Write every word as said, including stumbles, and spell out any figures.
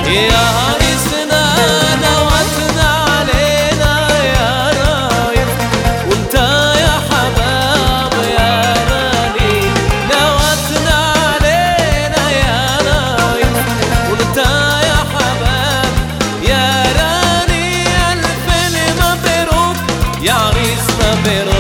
يا عريسنا نوتنا علينا يا رايح، وانت يا حباب يا راني نوتنا علينا يا رايح، وانت يا حباب يا راني. ألف مبروك يا عريس مبروك.